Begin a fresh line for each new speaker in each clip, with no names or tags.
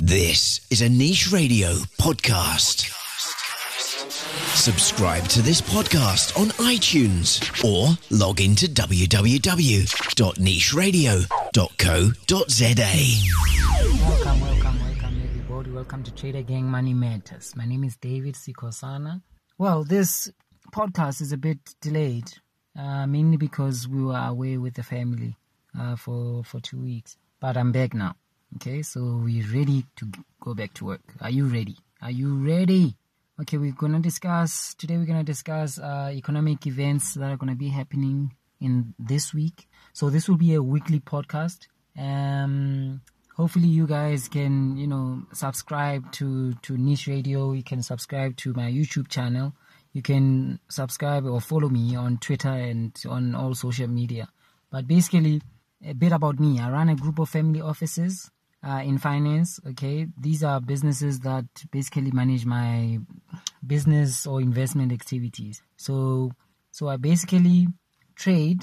This is a Niche Radio podcast. Subscribe to this podcast on iTunes or log into www.nicheradio.co.za.
Welcome everybody. Welcome to Trader Gang Money Matters. My name is David Sikosana. Well, this podcast is a bit delayed, mainly because we were away with the family for 2 weeks. But I'm back now. Okay, so we're ready to go back to work. Are you ready? Okay, today we're going to discuss economic events that are going to be happening in this week. So this will be a weekly podcast. Hopefully you guys can, subscribe to Niche Radio. You can subscribe to my YouTube channel. You can subscribe or follow me on Twitter and on all social media. But basically, a bit about me. I run a group of family offices in finance. Okay, these are businesses that basically manage my business or investment activities. So I basically trade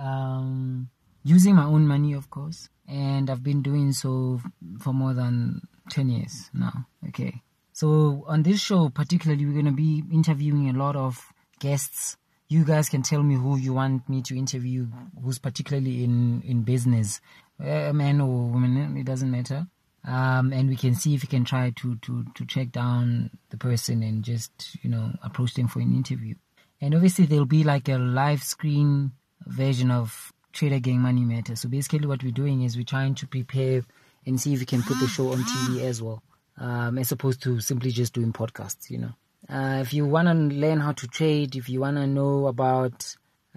using my own money, of course, and I've been doing so for more than 10 years now. Okay, so on this show particularly, we're going to be interviewing a lot of guests. You guys can tell me who you want me to interview, who's particularly in business, a man or woman, it doesn't matter. And we can see if we can try to track down the person and just, approach them for an interview. And obviously there'll be like a live screen version of Trader Gang Money Matters. So basically what we're doing is we're trying to prepare and see if we can put the show on TV as well, as opposed to simply just doing podcasts, If you want to learn how to trade, if you want to know about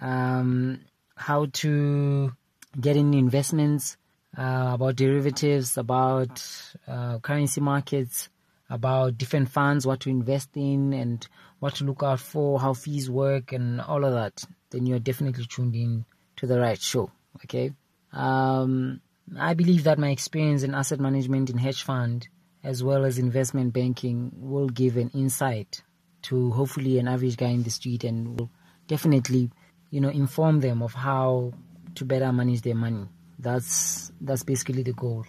how to get in investments, about derivatives, about currency markets, about different funds, what to invest in and what to look out for, how fees work and all of that, then you're definitely tuned in to the right show, okay? I believe that my experience in asset management in hedge fund as well as investment banking will give an insight to hopefully an average guy in the street and will definitely, inform them of how to better manage their money. That's basically the goal.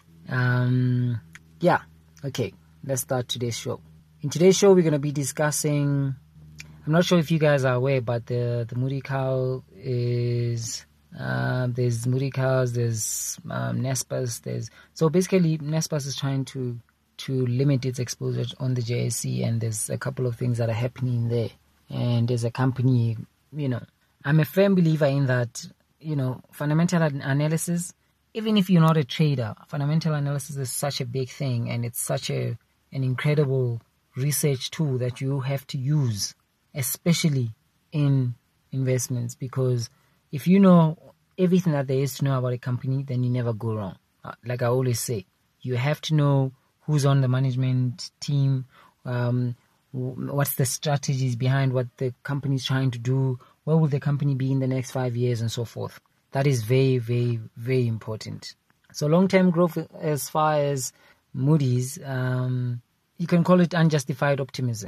Okay, let's start today's show. In today's show, we're going to be discussing, I'm not sure if you guys are aware, but the Moody Cow is, there's Moody Cows, there's Naspers, so basically Naspers is trying to limit its exposure on the JSE, and there's a couple of things that are happening there. And as a company, I'm a firm believer in that, fundamental analysis, even if you're not a trader, fundamental analysis is such a big thing, and it's such an incredible research tool that you have to use, especially in investments, because if you know everything that there is to know about a company, then you never go wrong. Like I always say, you have to know who's on the management team, what's the strategies behind what the company is trying to do, where will the company be in the next 5 years, and so forth. That is very, very, very important. So long-term growth, as far as Moody's, you can call it unjustified optimism,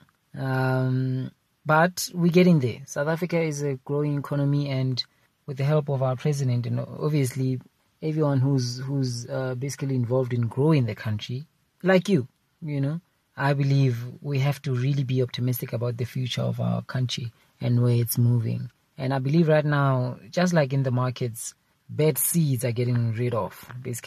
but we're getting there. South Africa is a growing economy, and with the help of our president, and obviously everyone who's basically involved in growing the country, like I believe we have to really be optimistic about the future of our country and where it's moving. And I believe right now, just like in the markets, bad seeds are getting rid of,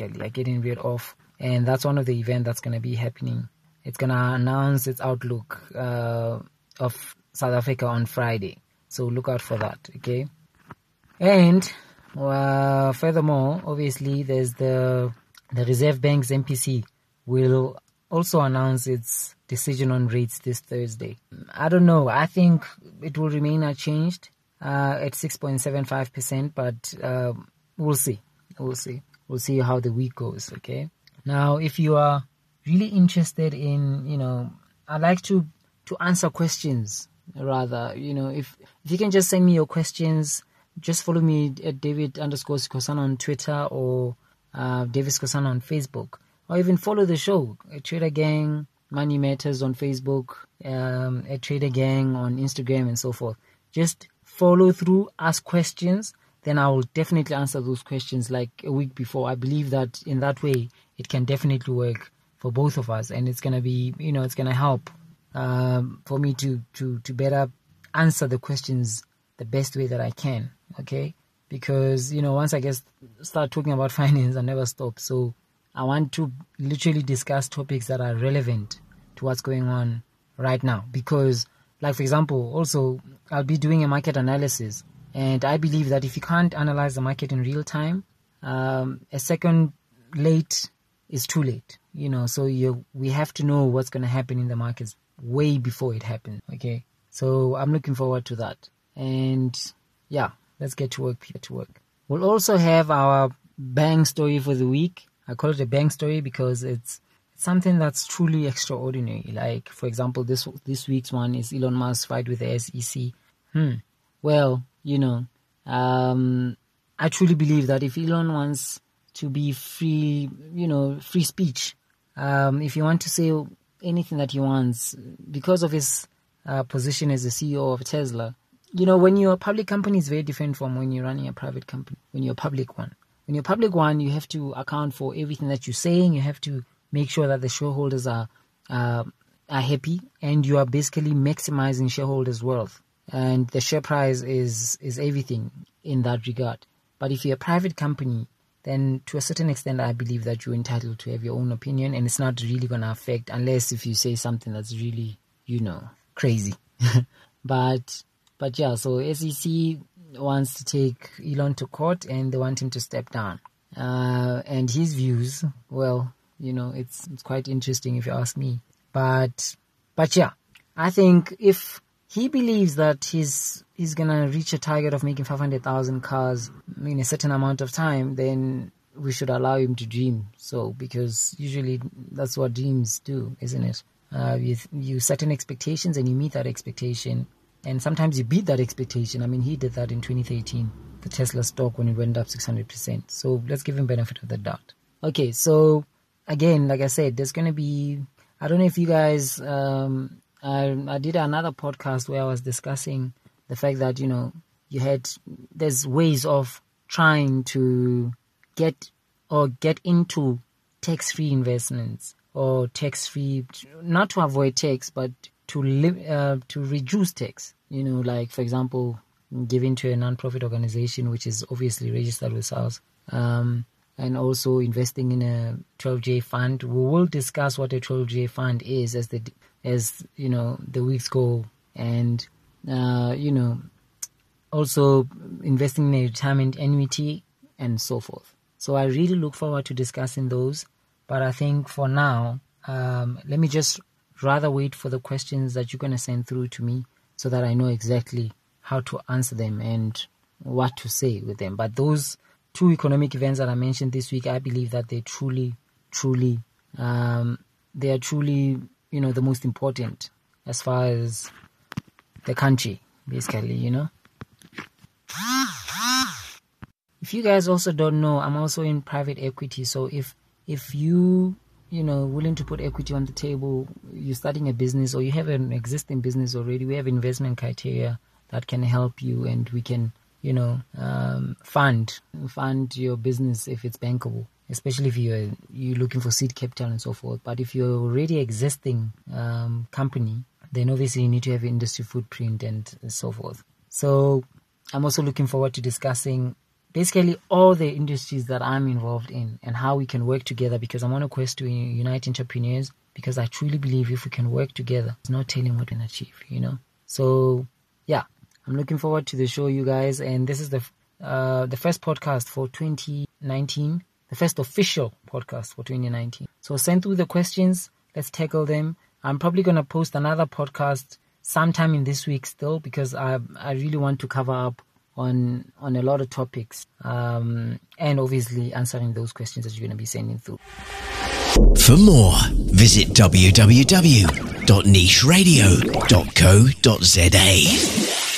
and that's one of the events that's going to be happening. It's going to announce its outlook of South Africa on Friday, so look out for that, okay? And furthermore, obviously, there's the Reserve Bank's MPC will also announce its decision on rates this Thursday. I don't know. I think it will remain unchanged at 6.75%, but we'll see. We'll see how the week goes, okay? Now, if you are really interested in, I'd like to answer questions, rather. If you can just send me your questions. Just follow me at David_Sikosana on Twitter or David Sikosana on Facebook, or even follow the show at Trader Gang Money Matters on Facebook, at Trader Gang on Instagram, and so forth. Just follow through, ask questions, then I will definitely answer those questions like a week before. I believe that in that way it can definitely work for both of us, and it's gonna be, it's gonna help for me to better answer the questions the best way that I can. Okay, because once I start talking about finance, I never stop. So I want to literally discuss topics that are relevant to what's going on right now. Because, like, for example, also I'll be doing a market analysis, and I believe that if you can't analyze the market in real time, a second late is too late. So we have to know what's going to happen in the markets way before it happens. Okay, so I'm looking forward to that. And yeah, let's get to work. We'll also have our bang story for the week. I call it a bang story because it's something that's truly extraordinary. Like, for example, this week's one is Elon Musk's fight with the SEC. Well, I truly believe that if Elon wants to be free, free speech, if he wants to say anything that he wants, because of his position as the CEO of Tesla, when you're a public company, it's very different from when you're running a private company, when you're a public one. When you're a public one, you have to account for everything that you're saying. You have to make sure that the shareholders are happy, and you are basically maximizing shareholders' wealth. And the share price is everything in that regard. But if you're a private company, then to a certain extent, I believe that you're entitled to have your own opinion, and it's not really going to affect, unless if you say something that's really, crazy. But yeah, so SEC wants to take Elon to court, and they want him to step down. And his views, well, it's quite interesting if you ask me. But yeah, I think if he believes that he's gonna reach a target of making 500,000 cars in a certain amount of time, then we should allow him to dream. So, because usually that's what dreams do, isn't it? You set an expectations and you meet that expectation, and sometimes you beat that expectation. I mean, he did that in 2013, the Tesla stock, when it went up 600%. So let's give him benefit of the doubt. Okay, so again, like I said, there's gonna be, I don't know if you guys, I did another podcast where I was discussing the fact that, there's ways of trying to get into tax-free investments, or tax-free, not to avoid tax, but to reduce tax. Like, for example, giving to a non-profit organization, which is obviously registered with SARS, and also investing in a 12J fund. We will discuss what a 12J fund is as the weeks go, and also investing in a retirement annuity and so forth. So I really look forward to discussing those. But I think for now, let me just rather wait for the questions that you're going to send through to me, so that I know exactly how to answer them and what to say with them. But those two economic events that I mentioned this week, I believe that they truly, they are truly, the most important as far as the country, basically, If you guys also don't know, I'm also in private equity. So if you, willing to put equity on the table, you're starting a business, or you have an existing business already, we have investment criteria that can help you, and we can, fund your business if it's bankable, especially if you're looking for seed capital and so forth. But if you're already existing company, then obviously you need to have industry footprint and so forth. So I'm also looking forward to discussing basically all the industries that I'm involved in and how we can work together, because I'm on a quest to unite entrepreneurs, because I truly believe if we can work together, it's no telling what we can achieve, So yeah, I'm looking forward to the show, you guys. And this is the first podcast for 2019, the first official podcast for 2019. So send through the questions. Let's tackle them. I'm probably going to post another podcast sometime in this week still, because I really want to cover up on a lot of topics, and obviously answering those questions that you're going to be sending through.
For more, visit www.nicheradio.co.za.